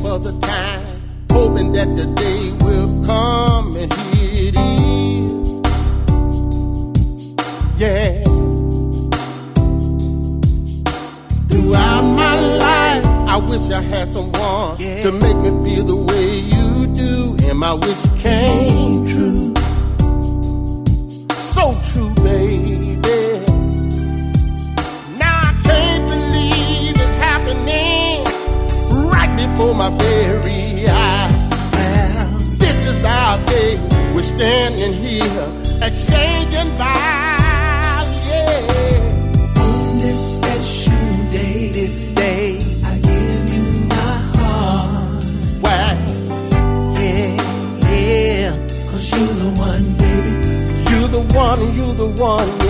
for the time, hoping that the day will come, and here it is. Yeah. Throughout my life, I wish I had someone to make me feel the way you do, and my wish came true. So true, baby. Now I can't believe it's happening right before my very eyes. Well, this is our day. We're standing here exchanging vibes, yeah. On this special day, this day, I give you my heart. Why? Yeah, yeah, 'cause you're the one, baby. You're the one,